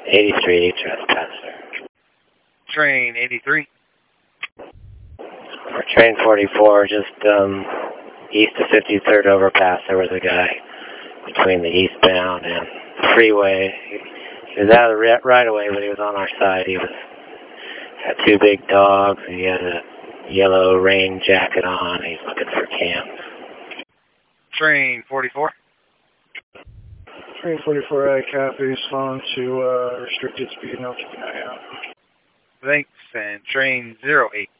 83, trespasser. Train 83. For train 44, just east of 53rd overpass, there was a guy between the eastbound and freeway. He was out of the right away, but he was on our side. He had two big dogs, and he had a yellow rain jacket on. He's looking for cams. Train 44. Train 44, I copy. Slowing to restricted speed, and I'll keep an eye out. Thanks, and train 08.